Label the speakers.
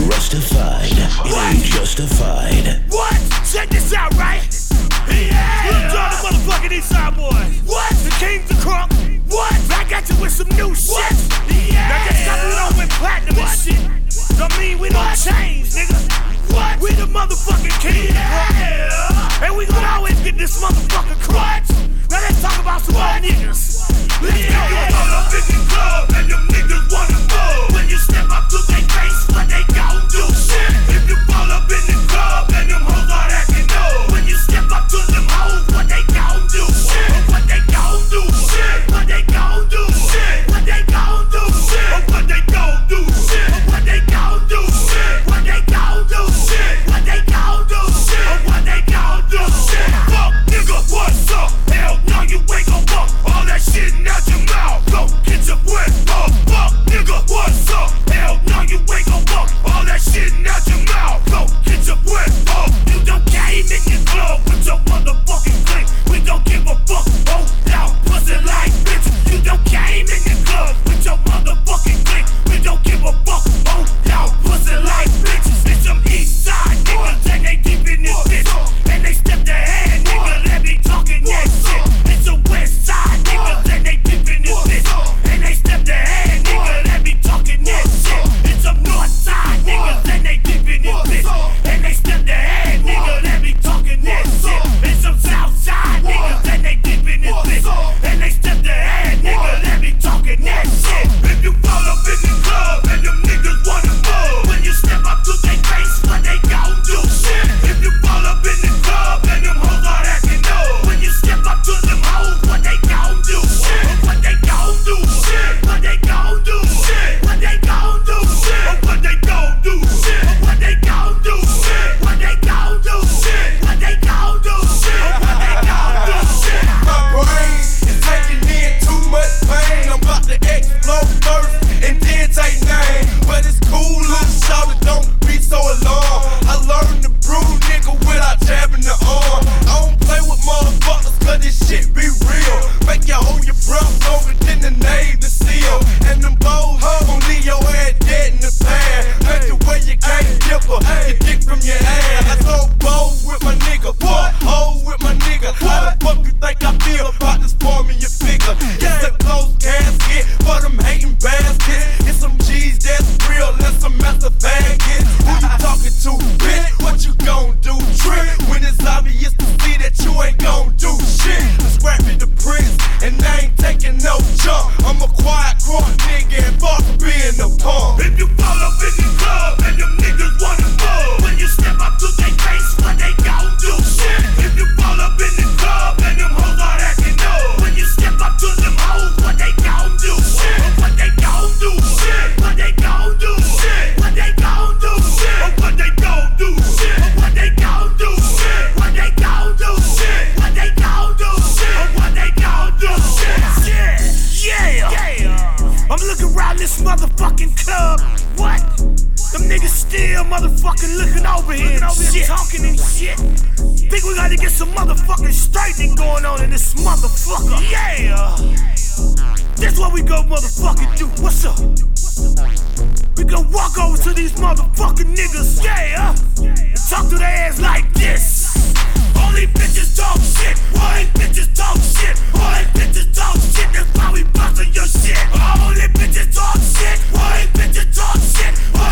Speaker 1: Rustified. It ain't justified.
Speaker 2: What? Check this out, right? Yeah! Look, John, the motherfucking Eastside boy. What? The King's the Crunk. What? I got you with some new shit. Yeah! Now just stop, we don't win platinum and shit. Don't mean we don't change, nigga. What? We the motherfucking King. Yeah! And we gonna always get this motherfucking crutch. Now let's talk about some more niggas. Let's go. All up in the club and them niggas wanna go. When you step up to their face, what they gon' do? Shit. If you fall up in the club and them hoes are acting no. When you step up to them hoes, what they gon' do? Shit. What they gon' do? Shit. What they gon' do? Shit. What they gon' do? Shit. What they gon' do? Shit. What they gon' do? Shit. What they gon' do? Shit. What they gon' do? Shit. What they gon' do? Shit. Fuck nigga, what's up? Hell no, you ain't gon' fuck all that shit out your mouth. Go get your breath up. Fuck nigga, what's up? Hell no, you ain't gon' fuck all that shit out your mouth. Go get your breath up. You don't came in your club with your motherfucking clique. We don't give a fuck. Hold down, pussy like bitch. You don't came in your club with your motherfucking clique. We don't give a fuck. Hold down, pussy like bitches. It's some east side niggas and they deep in this bitch. And they step their hand, nigga. Let me talking that shit. It's some west side niggas and they deep in this bitch. And they step their hand, nigga. Let me talking that shit. It's some north side niggas and they deep in this bitch. And they step their hand, nigga. Let me talking that shit. It's some south side niggas and they deep in this bitch. And they step their hand, nigga. Let me talking that shit. If you fall up in the club and them niggas wanna move, when you step up to their face, what they gon' do? Shit. If you fall up in the club and them hoes are acting no. When you step up to them hoes, what they gon' do? Shit. What they gon' do? Shit. What they gon' do? Shit. What they gon' do? Shit. What they gon' do? Shit. What they gon' do? Shit. What they gon' do? Shit. What they gon' do? Shit. What they gon' do? Shit.
Speaker 3: My brain is taking in too much pain. I'm about to explode first and then take name. But it's cool, little shawty, don't be so alarmed. I learned to brew, nigga, without jabbing the arm. I don't play with motherfuckers, cause this shit be real. Make you hold your breath longer than the Navy SEAL. And them bows gon' leave your ass dead in the past. Make the way you can't dip her, you dick from your ass. I throw bows with my nigga, fuck hoes with my nigga. How the fuck you think I feel about this forming your figure? It's a close casket for them hating baskets. It's some cheese that's real and some master faggots. Who you talking to, bitch? What you gon' do? Trick when it's obvious to see that you ain't gon' do shit. I scrap me the prince and I ain't taking no jump. I'm a quiet crunk nigga and fuck being a punk.
Speaker 2: If you fall up in the club and them niggas wanna move, when you step up to their face, what they gon' do? Shit. If you fall up in the club and them hoes are acting no. When you step up to them hoes, what they gon' do? Shit. What they gon' do? Shit. What they gon' do? Shit. What they gon' do? Shit. What they gon' do? Shit. What they gon' do? Shit. What they gon' do? Shit. What they gon' do? Shit. What they gon' do? Shit. Yeah. I'm looking around this motherfucking club. What? Them niggas still motherfucking looking over here and shit. Talking and shit. Think we gotta get some motherfucking straightening going on in this motherfucker. Yeah. This what we go motherfucking do. What's up? We gon' walk over to these motherfucking niggas. Yeah. And talk to their ass like this. Only bitches talk shit. Only bitches talk shit. Only bitches talk shit. That's why we bustin' your shit. Only bitches talk shit. Only bitches talk shit.